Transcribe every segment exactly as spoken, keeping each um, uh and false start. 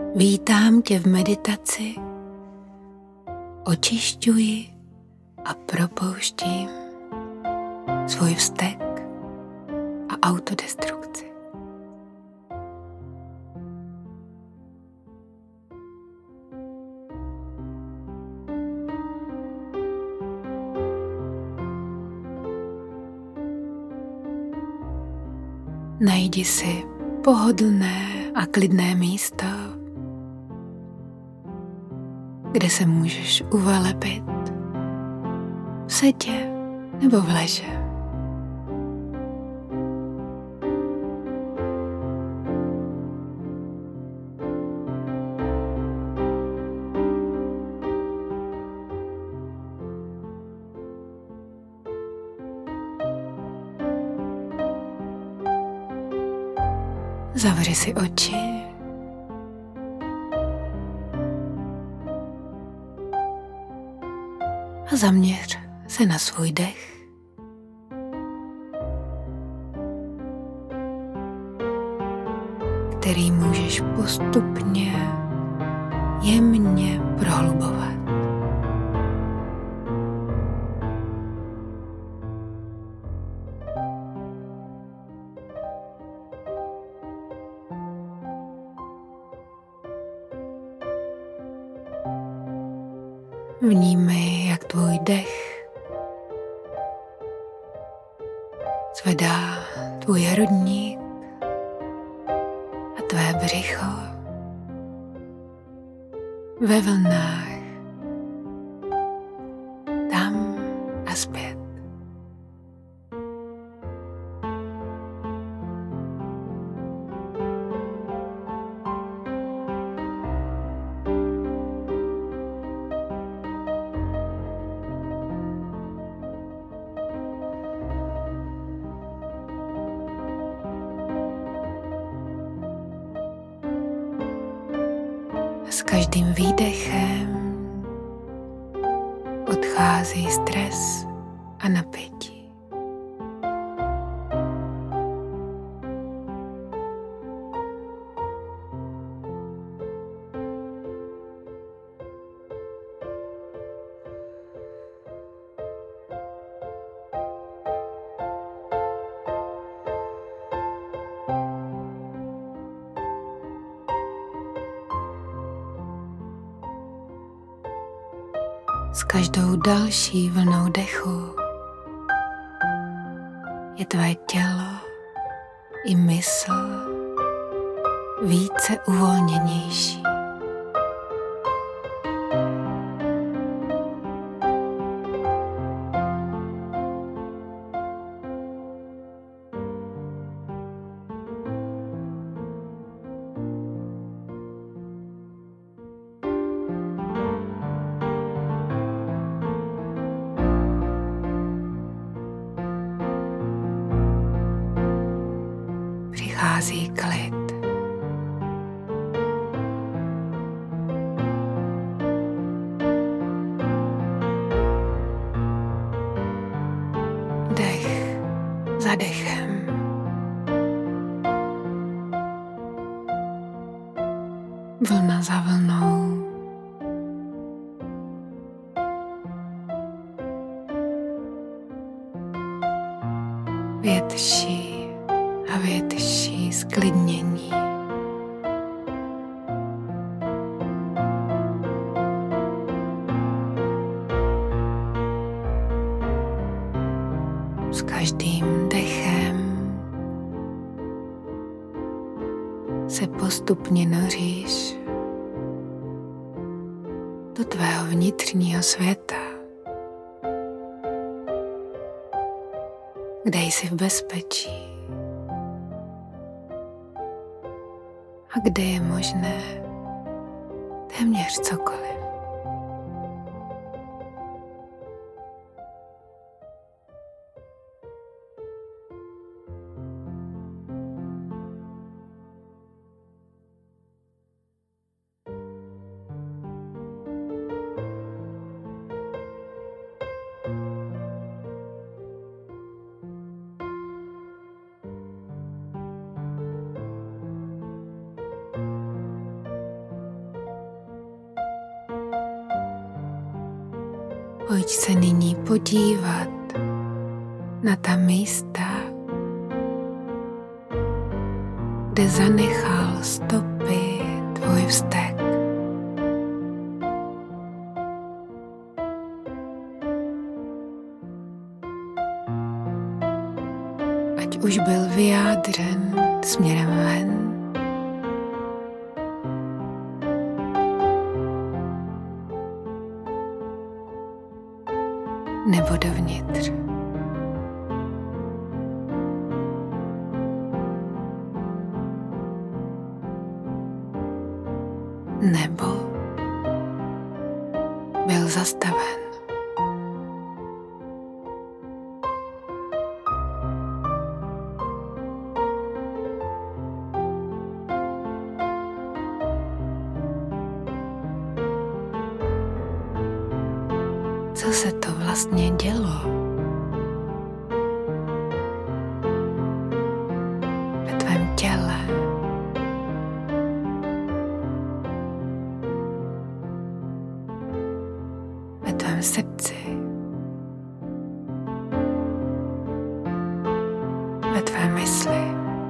Vítám tě v meditaci, očišťuji a propouštím svůj vztek a autodestrukci. Najdi si pohodlné a klidné místo, kde se můžeš uvelebit v sedě nebo v leže. Zavři si oči a zaměř se na svůj dech. Který můžeš postupně jemně prohlubovat. Vnímej, jak tvůj dech zvedá tvůj hrudník a tvé břicho ve vlnách tam a zpět. S každým výdechem odchází stres a napětí. S každou další vlnou dechu je tvé tělo i mysl více uvolněnější. Přichází klid. Dech za dechem. Vlna za vlnou. Větší a větší sklidnění. S každým dechem se postupně noříš do tvého vnitřního světa, kde jsi v bezpečí a kde je možné téměř cokoliv. Pojď se nyní podívat na ta místa, kde zanechal stopy tvůj vztek. Ať už byl vyjádřen směrem ven, nebo dovnitř. Nebo byl zastaven. Co se to vlastně dělo? Ve tvém těle. Ve tvém srdci. Ve tvé mysli.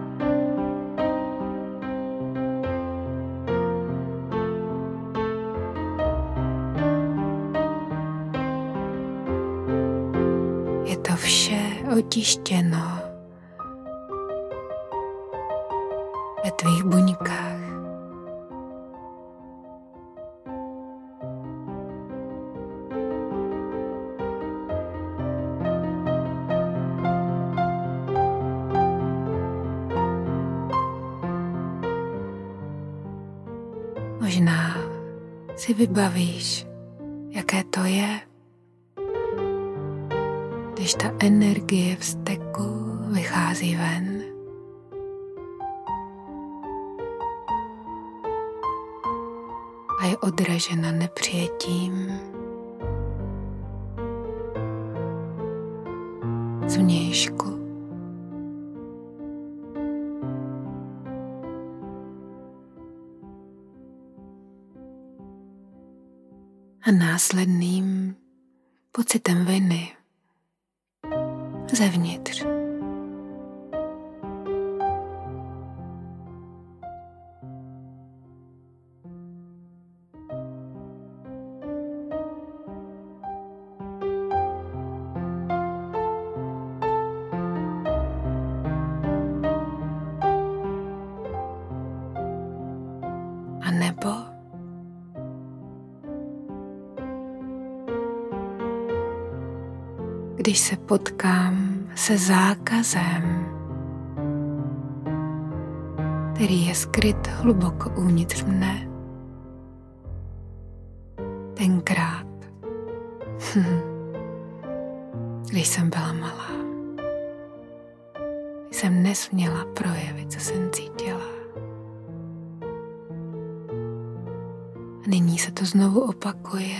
Je to vše otištěno ve tvých buňkách. Možná si vybavíš, jaké to je, když ta energie vzteku vychází ven. A je odražena nepřijetím zvnějšku. A následným pocitem viny zevnitř. A nebo když se potkám se zákazem, který je skryt hluboko uvnitř mne. Tenkrát, když jsem byla malá, jsem nesměla projevit, co jsem cítila. A nyní se to znovu opakuje.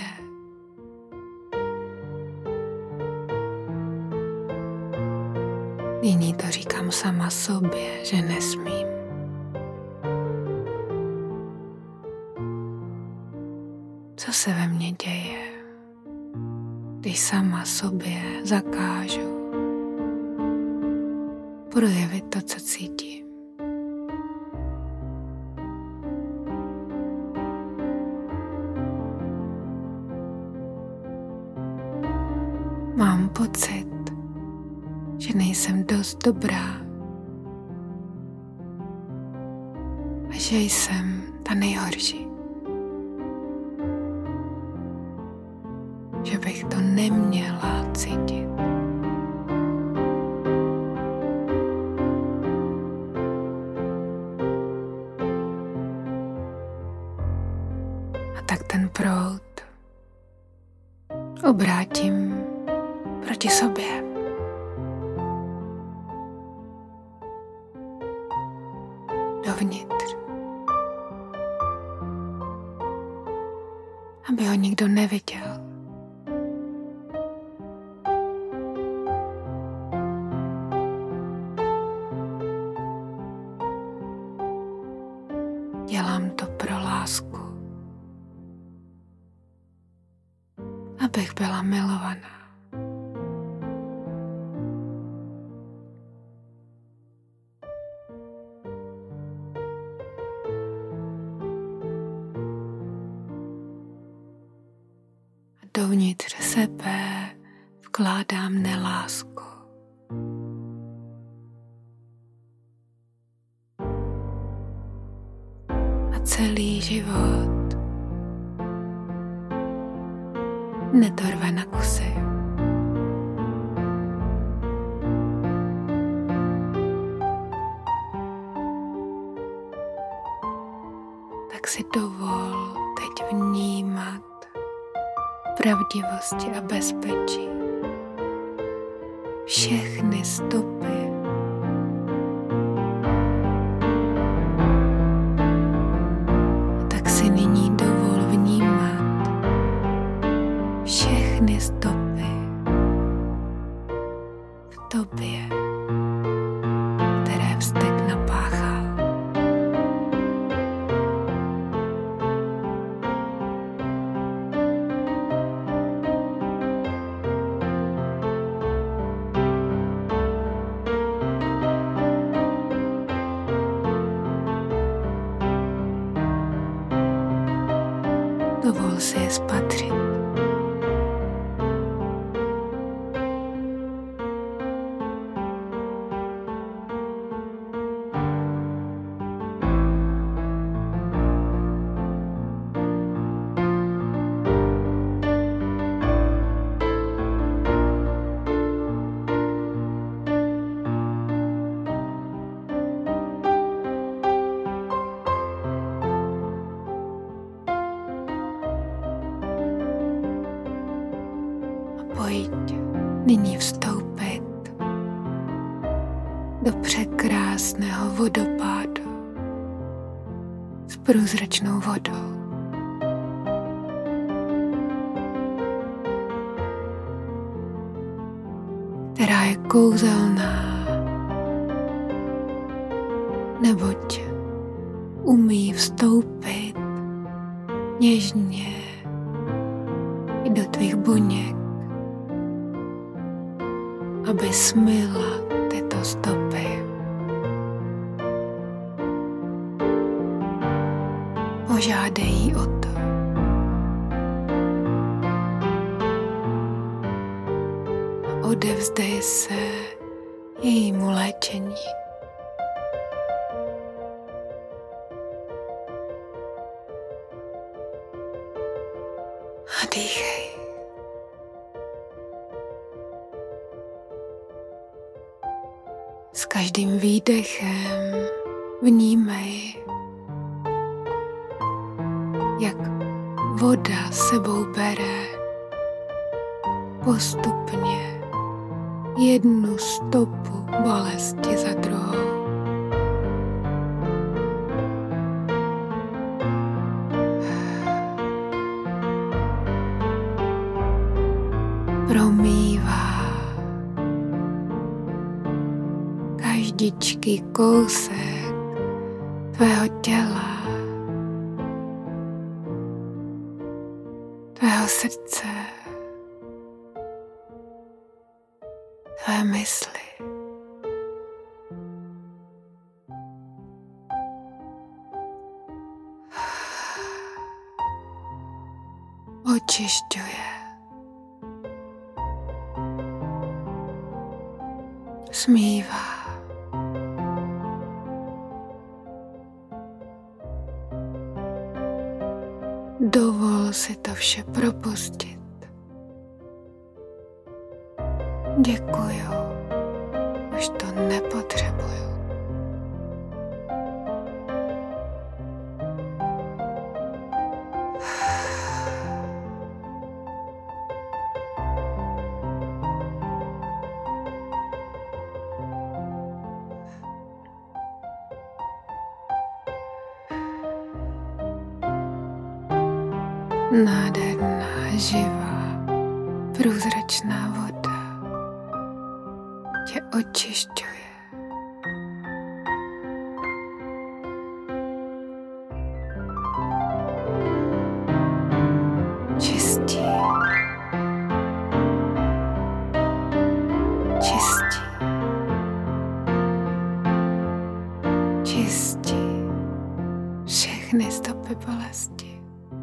Nyní to říkám sama sobě, že nesmím. Co se ve mně děje, když sama sobě zakážu projevit to, co cítím? Mám pocit, že nejsem dost dobrá a že jsem ta nejhorší. Že bych to neměla cítit. A tak ten proud obrátím proti sobě. Dovnitř. Aby ho nikdo neviděl. Dělám to pro lásku. abych byla milovaná. A dovnitř sebe vkládám nelásku. A celý život nedorve na kusy. Tak si dovol teď vnímat pravdivosti a bezpečí všechny stopy, a tak si nyní dovol vnímat všechny stopy v tobě, které vztek napáchal. Dovol si je spatřit. Pojď nyní vstoupit do překrásného vodopádu s průzračnou vodou. Která je kouzelná, neboť umí vstoupit něžně i do tvých buněk, aby smyla tyto stopy. Požádej jí o to. A odevzdej se jejímu léčení. A dýchej. S každým výdechem vnímej, jak voda sebou bere postupně jednu stopu bolesti za druhou. Promývá každičký kousek tvého těla, tvého srdce, tvé mysli. Očišťuje. Smívá. Dovol si to vše propustit. Děkuju, už to nepotřebuju. Nádherná, živá, průzračná voda tě očišťuje. Čistí Čisti všechny stopy bolesti.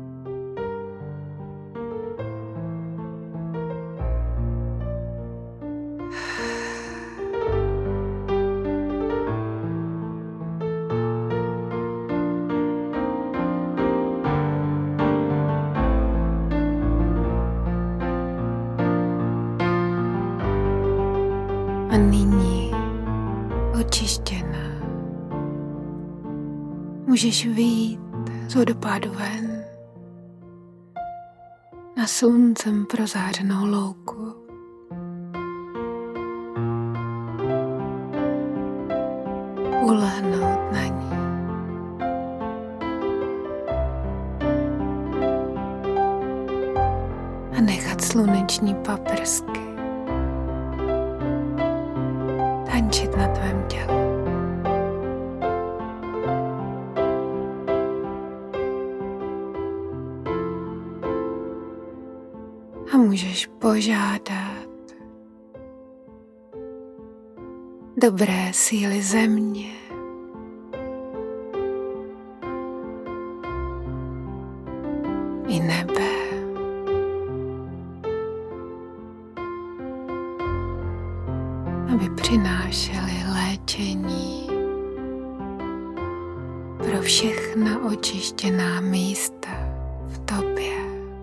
A nyní očištěná můžeš vyjít z vodopádu ven na sluncem prozářenou louku. Ulehnout na ní. A nechat sluneční paprsky tančit na tvém těle. A můžeš požádat dobré síly země, i nebe, aby přinášely léčení pro všechna očištěná místa v tobě.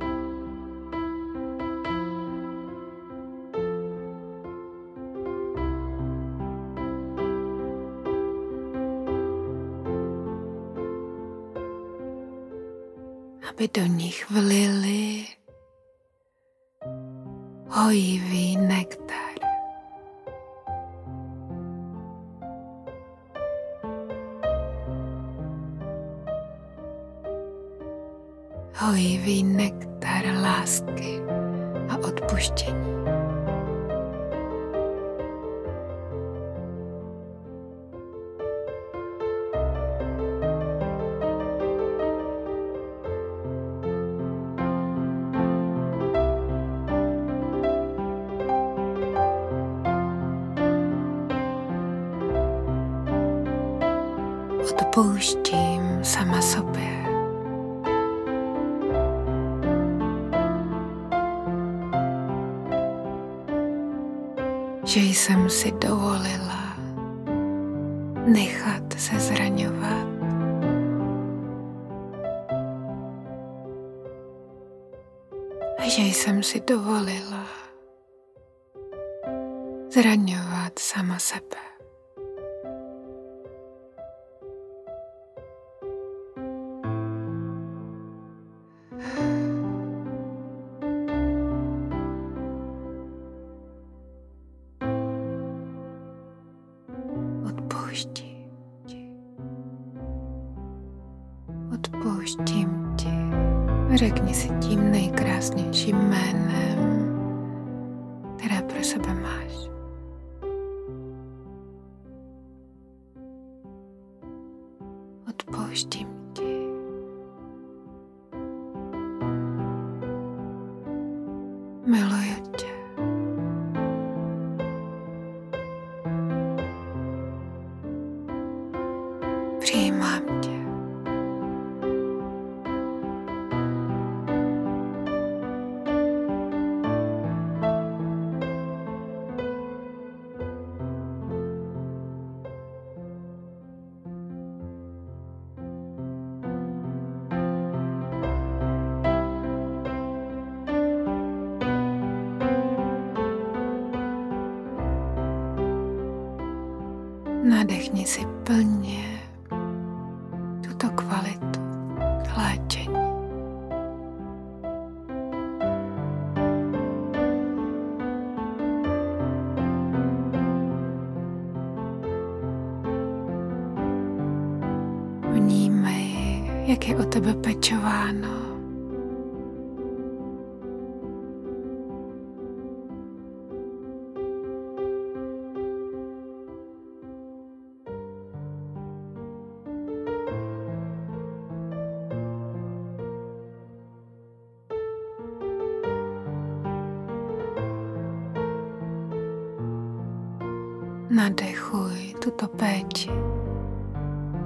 Aby do nich vlili hojivý nektar. Hojivý nektar lásky a odpuštění. Odpouštím sama sobě. Že jsem si dovolila nechat se zraňovat. A že jsem si dovolila zraňovat sama sebe. Odpouštím ti. Odpouštím ti. Řekni si tím nejkrásnějším jménem, které pro sebe máš. Odpouštím ti. Miluji tě. Přijímám tě. Nadechni si plně tuto kvalitu léčení. Vnímej, jak je o tebe pečováno. Nadechuj tuto péči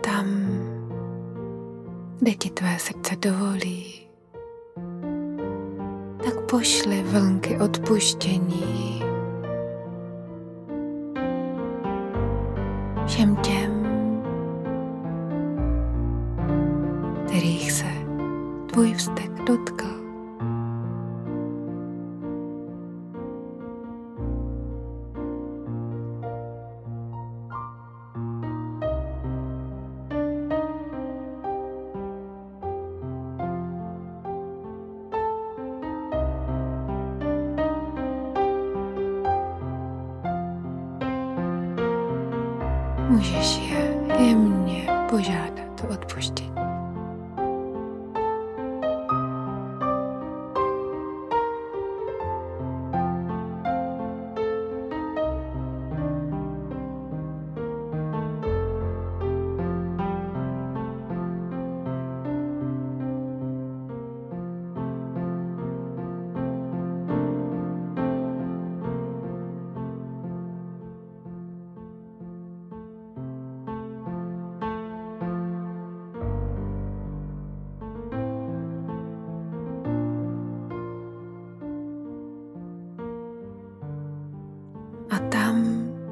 tam, kde ti tvé srdce dovolí, tak pošli vlnky odpuštění všem těm, kterých se tvůj vztek dotkl. Můžeš je jemně požádat o odpuštění. A tam,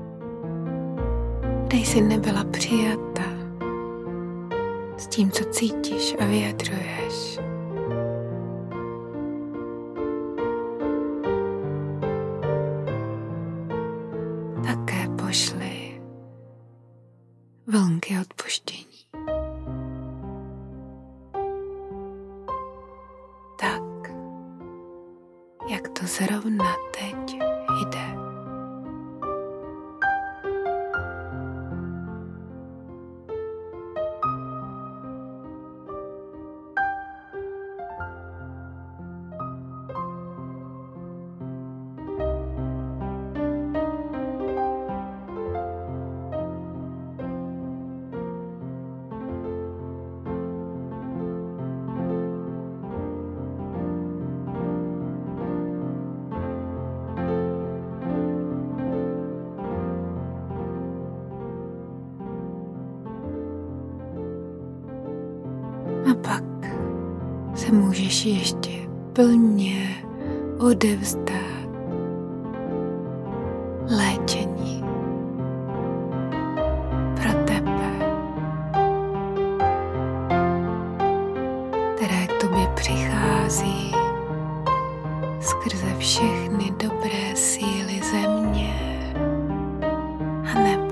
kde jsi nebyla přijata s tím, co cítíš a vyjadřuješ, také pošli vlnky odpuštění. Tak, jak to zrovna teď jde. A pak se můžeš ještě plně odevzdat léčení pro tebe, které k tobě přichází skrze všechny dobré síly země a nebe.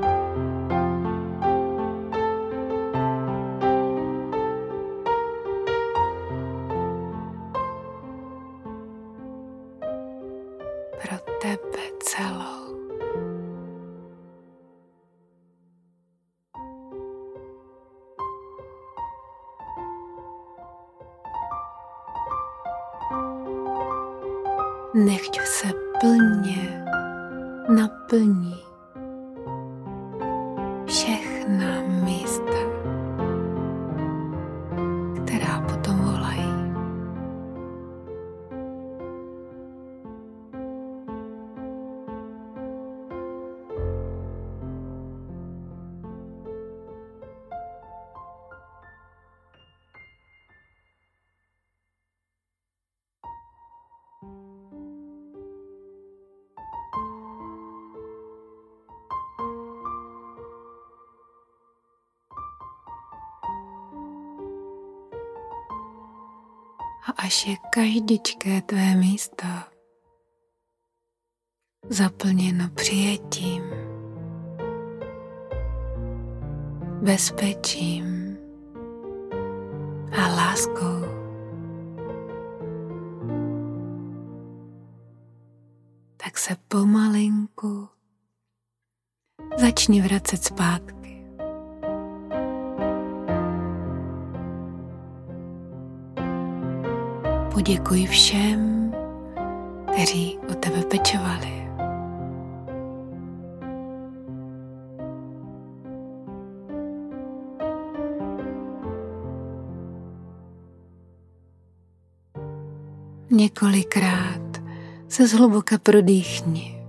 Pro tebe celou. Nechť se plně naplní všechna místa, která potom volají. A až je každičké tvé místo zaplněno přijetím, bezpečím a láskou, tak se pomalinku začni vracet zpátky. Poděkuj všem, kteří o tebe pečovali. Několikrát se zhluboka prodýchni.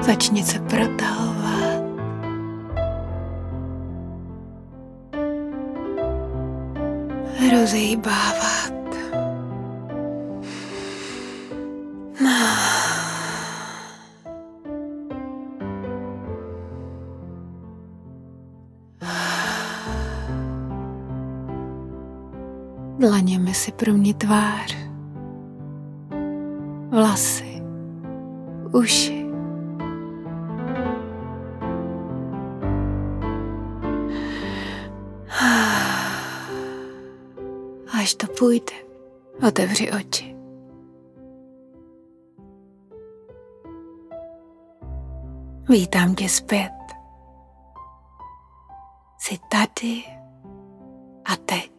Začni se protahovat. Rozejbávat. Dlaněmi si pro mě tvář, vlasy, uši. Až to půjde, otevři oči. Vítám tě zpět. Jsi tady a teď.